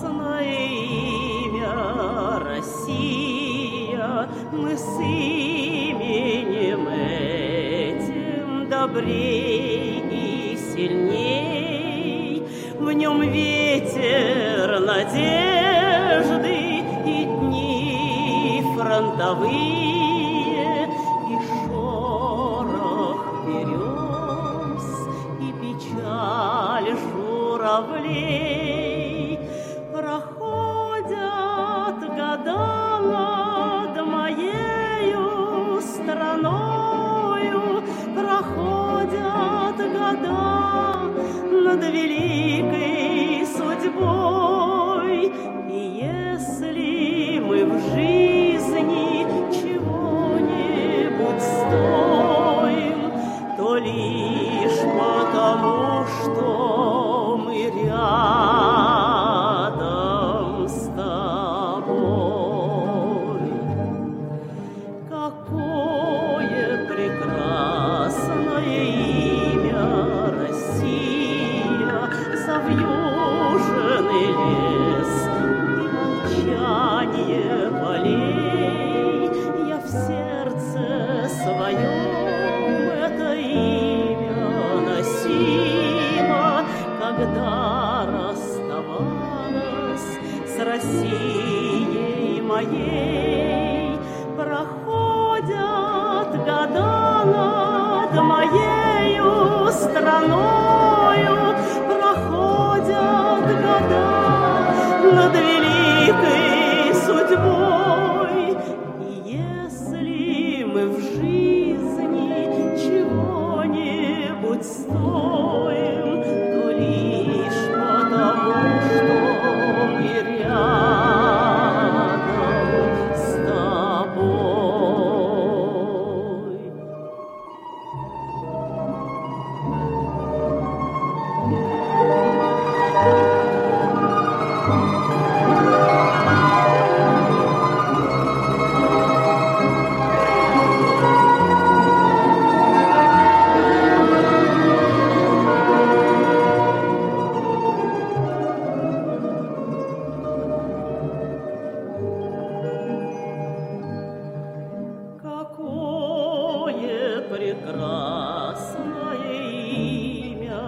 имя Россия, мы с именем этим добрей и сильней. В нем ветер надежды и дни фронтовые, и шорох берез, и печаль журавлей. Проходят года над моею страною, проходят года над великой судьбой. И если мы в жизни чего-нибудь стоим, то лишь потому, что мы рядом с тобой. Какое прекрасное имя Россия, завьюженный лес и молчание полей. Я в сердце своем это имя носила, когда расставалась с Россией моей. Проходят года над моею страною, проходят года над великой судьбой. И если мы в жизни чего-нибудь стоим, то лишь потому, что мы рядом с тобой. Какое прекрасное имя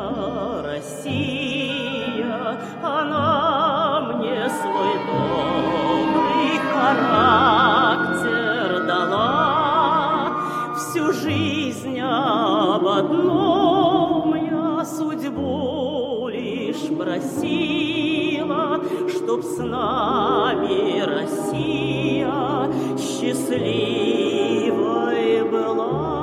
Россия, она мне свой добрый характер дала. Всю жизнь об одном я судьбу лишь просила, чтоб с нами Россия счастливой была.